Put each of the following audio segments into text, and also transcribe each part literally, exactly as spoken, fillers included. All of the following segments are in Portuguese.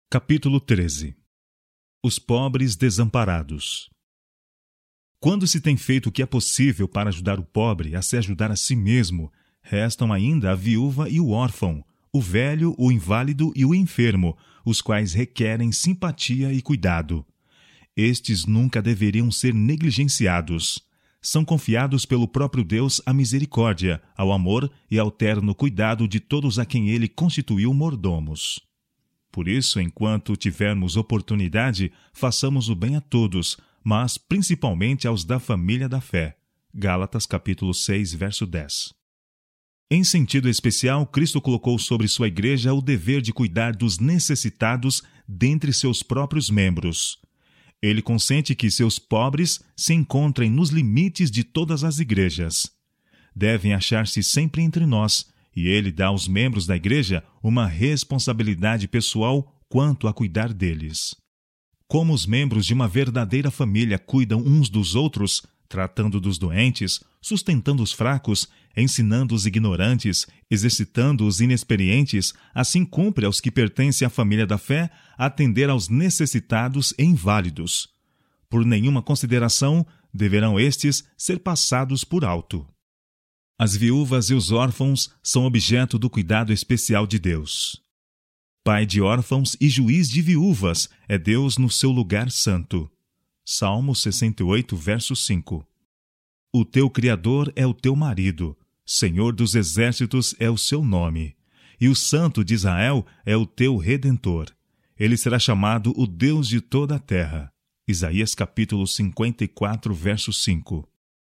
Capítulo treze. Os pobres desamparados. Quando se tem feito o que é possível para ajudar o pobre a se ajudar a si mesmo, restam ainda a viúva e o órfão, o velho, o inválido e o enfermo, os quais requerem simpatia e cuidado. Estes nunca deveriam ser negligenciados. São confiados pelo próprio Deus à misericórdia, ao amor e ao terno cuidado de todos a quem ele constituiu mordomos. Por isso, enquanto tivermos oportunidade, façamos o bem a todos, mas principalmente aos da família da fé. Gálatas capítulo seis, verso dez. Em sentido especial, Cristo colocou sobre sua igreja o dever de cuidar dos necessitados dentre seus próprios membros. Ele consente que seus pobres se encontrem nos limites de todas as igrejas. Devem achar-se sempre entre nós, e ele dá aos membros da igreja uma responsabilidade pessoal quanto a cuidar deles. Como os membros de uma verdadeira família cuidam uns dos outros, tratando dos doentes, sustentando os fracos, ensinando os ignorantes, exercitando os inexperientes, assim cumpre aos que pertencem à família da fé atender aos necessitados e inválidos. Por nenhuma consideração deverão estes ser passados por alto. As viúvas e os órfãos são objeto do cuidado especial de Deus. Pai de órfãos e juiz de viúvas é Deus no seu lugar santo. Salmo sessenta e oito, verso cinco. O teu Criador é o teu marido, Senhor dos exércitos é o seu nome, e o Santo de Israel é o teu Redentor. Ele será chamado o Deus de toda a terra. Isaías capítulo cinquenta e quatro, verso cinco.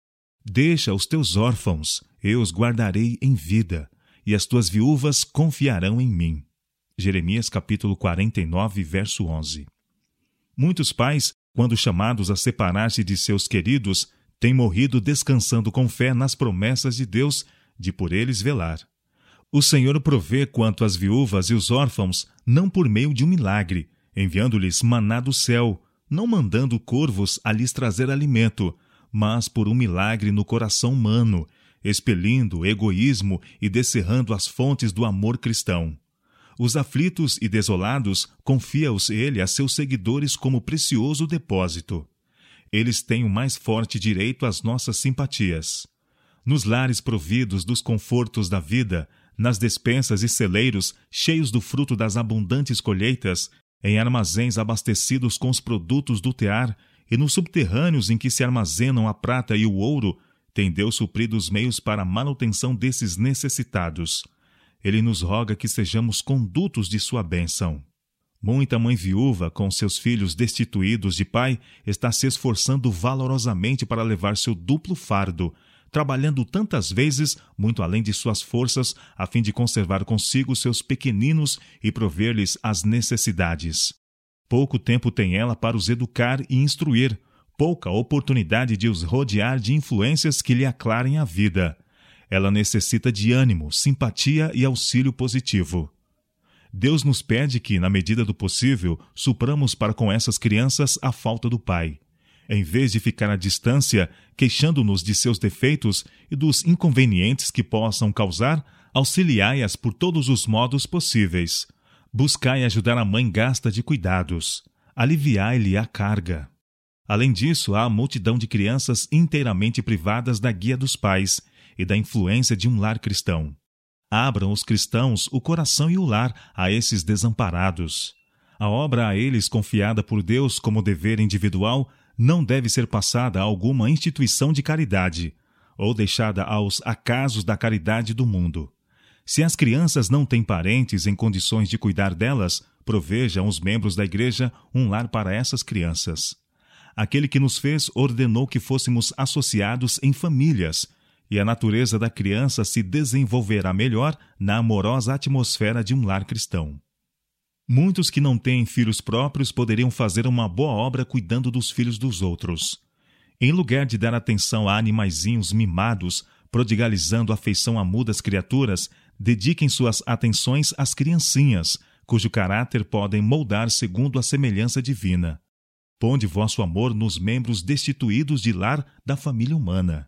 Deixa os teus órfãos, eu os guardarei em vida, e as tuas viúvas confiarão em mim. Jeremias capítulo quarenta e nove, verso onze. Muitos pais, quando chamados a separar-se de seus queridos, têm morrido descansando com fé nas promessas de Deus de por eles velar. O Senhor provê quanto às viúvas e os órfãos, não por meio de um milagre, enviando-lhes maná do céu, não mandando corvos a lhes trazer alimento, mas por um milagre no coração humano, expelindo o egoísmo e descerrando as fontes do amor cristão. Os aflitos e desolados confia-os ele a seus seguidores como precioso depósito. Eles têm o mais forte direito às nossas simpatias. Nos lares providos dos confortos da vida, nas despensas e celeiros cheios do fruto das abundantes colheitas, em armazéns abastecidos com os produtos do tear, e nos subterrâneos em que se armazenam a prata e o ouro, tem Deus suprido os meios para a manutenção desses necessitados. Ele nos roga que sejamos condutos de sua bênção. Muita mãe viúva, com seus filhos destituídos de pai, está se esforçando valorosamente para levar seu duplo fardo, trabalhando tantas vezes, muito além de suas forças, a fim de conservar consigo seus pequeninos e prover-lhes as necessidades. Pouco tempo tem ela para os educar e instruir, pouca oportunidade de os rodear de influências que lhe aclarem a vida. Ela necessita de ânimo, simpatia e auxílio positivo. Deus nos pede que, na medida do possível, supramos para com essas crianças a falta do pai. Em vez de ficar à distância, queixando-nos de seus defeitos e dos inconvenientes que possam causar, auxiliai-as por todos os modos possíveis. Buscai ajudar a mãe gasta de cuidados. Aliviai-lhe a carga. Além disso, há a multidão de crianças inteiramente privadas da guia dos pais e da influência de um lar cristão. Abram os cristãos o coração e o lar a esses desamparados. A obra a eles confiada por Deus como dever individual não deve ser passada a alguma instituição de caridade ou deixada aos acasos da caridade do mundo. Se as crianças não têm parentes em condições de cuidar delas, provejam os membros da igreja um lar para essas crianças. Aquele que nos fez ordenou que fôssemos associados em famílias, e a natureza da criança se desenvolverá melhor na amorosa atmosfera de um lar cristão. Muitos que não têm filhos próprios poderiam fazer uma boa obra cuidando dos filhos dos outros. Em lugar de dar atenção a animaizinhos mimados, prodigalizando afeição a mudas criaturas, dediquem suas atenções às criancinhas, cujo caráter podem moldar segundo a semelhança divina. Ponde vosso amor nos membros destituídos de lar da família humana.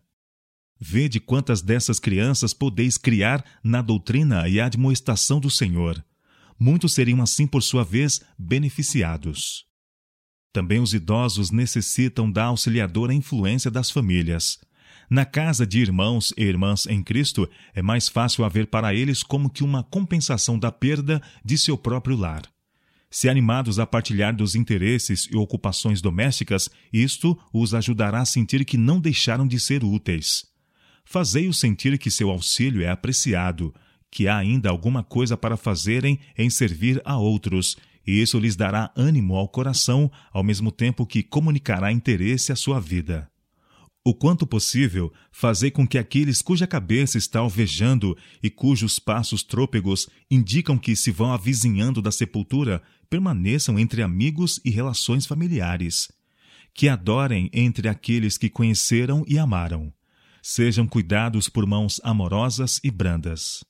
Vede quantas dessas crianças podeis criar na doutrina e admoestação do Senhor. muitos seriam assim, por sua vez, beneficiados. Também os idosos necessitam da auxiliadora influência das famílias. Na casa de irmãos e irmãs em Cristo, é mais fácil haver para eles como que uma compensação da perda de seu próprio lar. Se animados a partilhar dos interesses e ocupações domésticas, isto os ajudará a sentir que não deixaram de ser úteis. Fazei-os sentir que seu auxílio é apreciado, que há ainda alguma coisa para fazerem em servir a outros, e isso lhes dará ânimo ao coração, ao mesmo tempo que comunicará interesse à sua vida. O quanto possível, fazei com que aqueles cuja cabeça está alvejando e cujos passos trôpegos indicam que se vão avizinhando da sepultura, permaneçam entre amigos e relações familiares. Que adorem entre aqueles que conheceram e amaram. Sejam cuidados por mãos amorosas e brandas.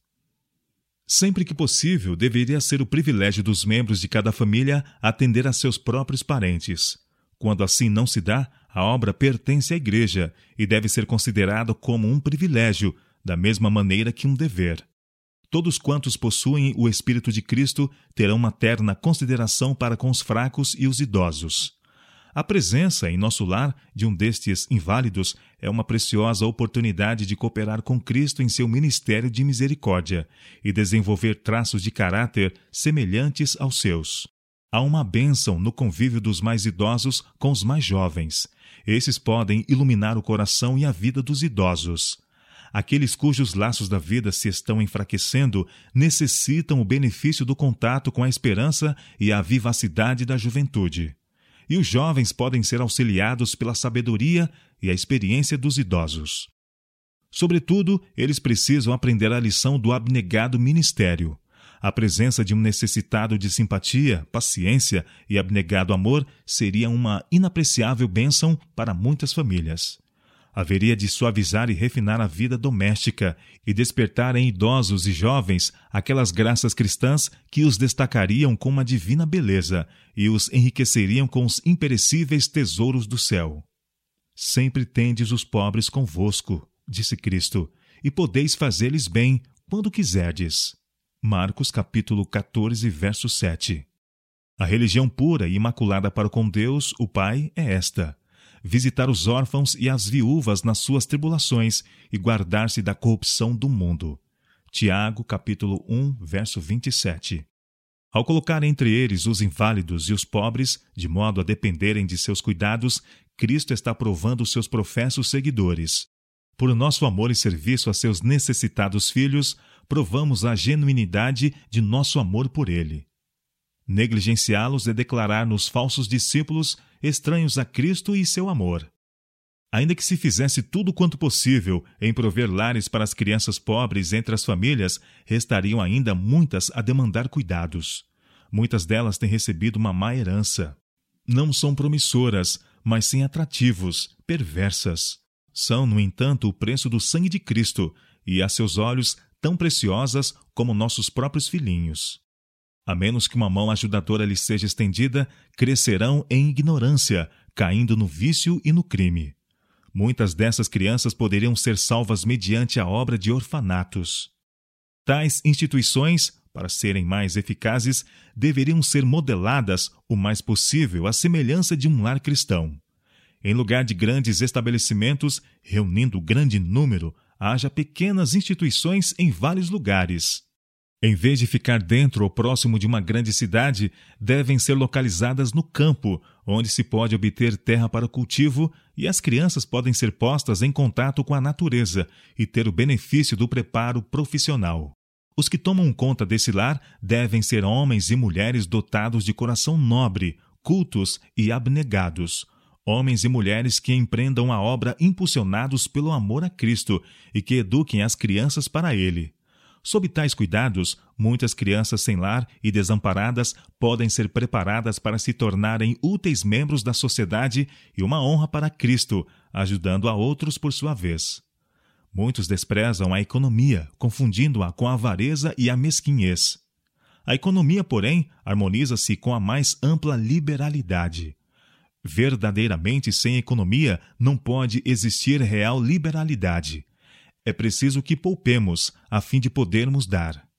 Sempre que possível, deveria ser o privilégio dos membros de cada família atender a seus próprios parentes. Quando assim não se dá, a obra pertence à Igreja e deve ser considerada como um privilégio, da mesma maneira que um dever. Todos quantos possuem o Espírito de Cristo terão uma terna consideração para com os fracos e os idosos. A presença em nosso lar de um destes inválidos é uma preciosa oportunidade de cooperar com Cristo em seu ministério de misericórdia e desenvolver traços de caráter semelhantes aos seus. Há uma bênção no convívio dos mais idosos com os mais jovens. Esses podem iluminar o coração e a vida dos idosos. Aqueles cujos laços da vida se estão enfraquecendo necessitam o benefício do contato com a esperança e a vivacidade da juventude. E os jovens podem ser auxiliados pela sabedoria e a experiência dos idosos. Sobretudo, eles precisam aprender a lição do abnegado ministério. A presença de um necessitado de simpatia, paciência e abnegado amor seria uma inapreciável bênção para muitas famílias. Haveria de suavizar e refinar a vida doméstica e despertar em idosos e jovens aquelas graças cristãs que os destacariam com uma divina beleza e os enriqueceriam com os imperecíveis tesouros do céu. Sempre tendes os pobres convosco, disse Cristo, e podeis fazer-lhes bem quando quiserdes. Marcos capítulo quatorze, verso sete. A religião pura e imaculada para com Deus, o Pai, é esta: visitar os órfãos e as viúvas nas suas tribulações e guardar-se da corrupção do mundo. Tiago capítulo um, verso vinte e sete. Ao colocar entre eles os inválidos e os pobres, de modo a dependerem de seus cuidados, Cristo está provando os seus professos seguidores. Por nosso amor e serviço a seus necessitados filhos, provamos a genuinidade de nosso amor por ele. Negligenciá-los é declarar-nos falsos discípulos, estranhos a Cristo e seu amor. Ainda que se fizesse tudo quanto possível em prover lares para as crianças pobres entre as famílias, restariam ainda muitas a demandar cuidados. Muitas delas têm recebido uma má herança. Não são promissoras, mas sim atrativos, perversas. São, no entanto, o preço do sangue de Cristo, e a seus olhos tão preciosas como nossos próprios filhinhos. A menos que uma mão ajudadora lhes seja estendida, crescerão em ignorância, caindo no vício e no crime. Muitas dessas crianças poderiam ser salvas mediante a obra de orfanatos. Tais instituições, para serem mais eficazes, deveriam ser modeladas o mais possível à semelhança de um lar cristão. Em lugar de grandes estabelecimentos, reunindo grande número, haja pequenas instituições em vários lugares. Em vez de ficar dentro ou próximo de uma grande cidade, devem ser localizadas no campo, onde se pode obter terra para o cultivo e as crianças podem ser postas em contato com a natureza e ter o benefício do preparo profissional. Os que tomam conta desse lar devem ser homens e mulheres dotados de coração nobre, cultos e abnegados. Homens e mulheres que empreendam a obra impulsionados pelo amor a Cristo e que eduquem as crianças para ele. Sob tais cuidados, muitas crianças sem lar e desamparadas podem ser preparadas para se tornarem úteis membros da sociedade e uma honra para Cristo, ajudando a outros por sua vez. Muitos desprezam a economia, confundindo-a com a avareza e a mesquinhez. A economia, porém, harmoniza-se com a mais ampla liberalidade. Verdadeiramente, sem economia, não pode existir real liberalidade. É preciso que poupemos, a fim de podermos dar.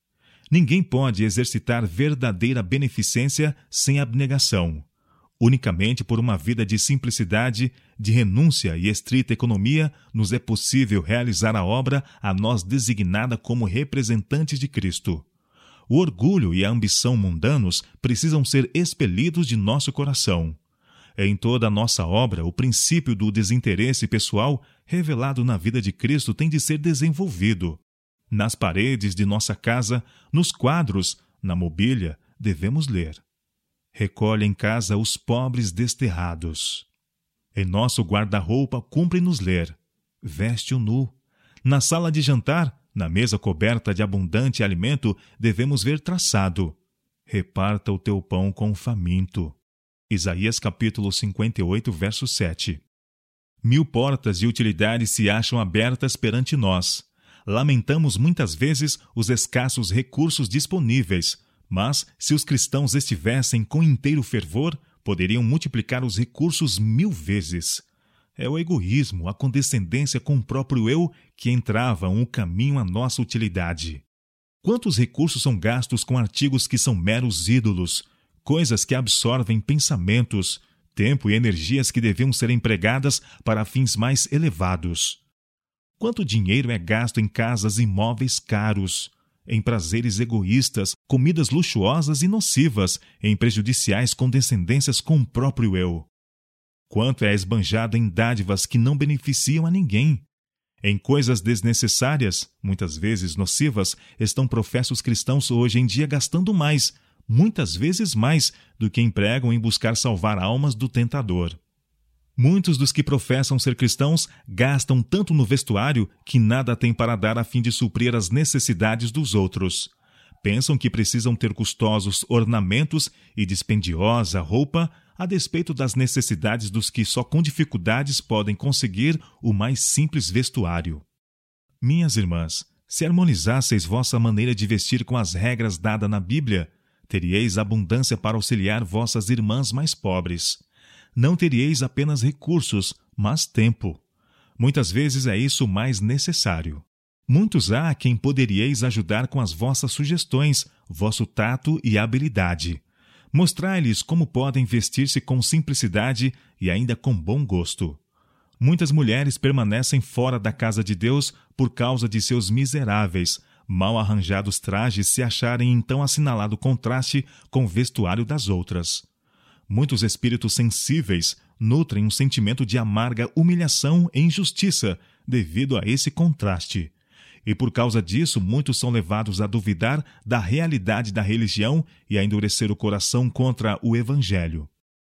Ninguém pode exercitar verdadeira beneficência sem abnegação. Unicamente por uma vida de simplicidade, de renúncia e estrita economia, nos é possível realizar a obra a nós designada como representantes de Cristo. O orgulho e a ambição mundanos precisam ser expelidos de nosso coração. Em toda a nossa obra, o princípio do desinteresse pessoal, revelado na vida de Cristo, tem de ser desenvolvido. Nas paredes de nossa casa, nos quadros, na mobília, devemos ler: recolhe em casa os pobres desterrados. Em nosso guarda-roupa, cumpre-nos ler: veste o nu. Na sala de jantar, na mesa coberta de abundante alimento, devemos ver traçado: reparta o teu pão com o faminto. Isaías capítulo cinquenta e oito, verso sete. Mil portas de utilidade se acham abertas perante nós. Lamentamos muitas vezes os escassos recursos disponíveis, mas, se os cristãos estivessem com inteiro fervor, poderiam multiplicar os recursos mil vezes. É o egoísmo, a condescendência com o próprio eu que entravam um caminho à nossa utilidade. Quantos recursos são gastos com artigos que são meros ídolos, coisas que absorvem pensamentos, tempo e energias que deviam ser empregadas para fins mais elevados? Quanto dinheiro é gasto em casas e imóveis caros, em prazeres egoístas, comidas luxuosas e nocivas, em prejudiciais condescendências com o próprio eu? Quanto é esbanjado em dádivas que não beneficiam a ninguém? Em coisas desnecessárias, muitas vezes nocivas, estão professos cristãos hoje em dia gastando mais, muitas vezes mais, do que empregam em buscar salvar almas do tentador. Muitos dos que professam ser cristãos gastam tanto no vestuário que nada têm para dar a fim de suprir as necessidades dos outros. Pensam que precisam ter custosos ornamentos e dispendiosa roupa a despeito das necessidades dos que só com dificuldades podem conseguir o mais simples vestuário. Minhas irmãs, se harmonizasseis vossa maneira de vestir com as regras dadas na Bíblia, teríeis abundância para auxiliar vossas irmãs mais pobres. Não teríeis apenas recursos, mas tempo. Muitas vezes é isso o mais necessário. Muitos há a quem poderíeis ajudar com as vossas sugestões, vosso tato e habilidade. Mostrai-lhes como podem vestir-se com simplicidade e ainda com bom gosto. Muitas mulheres permanecem fora da casa de Deus por causa de seus miseráveis, mal arranjados trajes se acharem então assinalado contraste com o vestuário das outras. Muitos espíritos sensíveis nutrem um sentimento de amarga humilhação e injustiça devido a esse contraste. E por causa disso, muitos são levados a duvidar da realidade da religião e a endurecer o coração contra o Evangelho.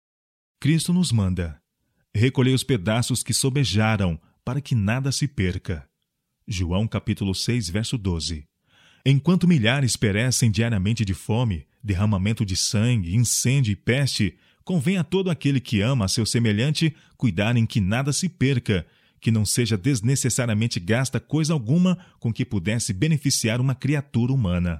Cristo nos manda: recolhei os pedaços que sobejaram, para que nada se perca. João capítulo seis, verso doze. Enquanto milhares perecem diariamente de fome, derramamento de sangue, incêndio e peste, convém a todo aquele que ama a seu semelhante cuidar em que nada se perca, que não seja desnecessariamente gasta coisa alguma com que pudesse beneficiar uma criatura humana.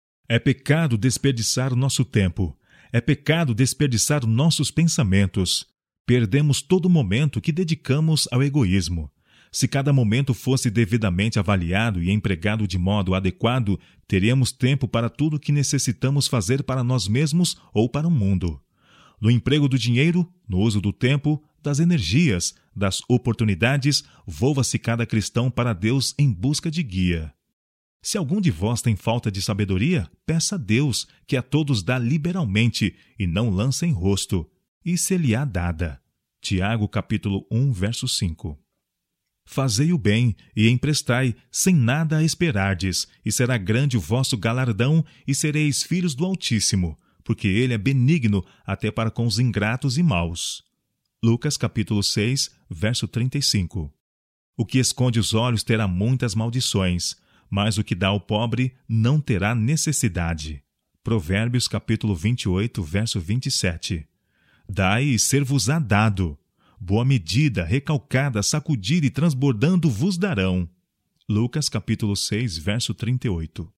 É pecado desperdiçar o nosso tempo. É pecado desperdiçar nossos pensamentos. Perdemos todo momento que dedicamos ao egoísmo. Se cada momento fosse devidamente avaliado e empregado de modo adequado, teríamos tempo para tudo o que necessitamos fazer para nós mesmos ou para o mundo. No emprego do dinheiro, no uso do tempo, das energias, das oportunidades, volva-se cada cristão para Deus em busca de guia. Se algum de vós tem falta de sabedoria, peça a Deus, que a todos dá liberalmente, e não lança em rosto, e se-lhe-á dada. Tiago capítulo um, verso cinco. Fazei o bem, e emprestai, sem nada a esperardes, e será grande o vosso galardão, e sereis filhos do Altíssimo, porque ele é benigno até para com os ingratos e maus. Lucas capítulo seis, verso trinta e cinco. O que esconde os olhos terá muitas maldições, mas o que dá ao pobre não terá necessidade. Provérbios capítulo vinte e oito, verso vinte e sete. Dai e ser-vos-á dado. Boa medida, recalcada, sacudida e transbordando vos darão. Lucas capítulo seis, verso trinta e oito.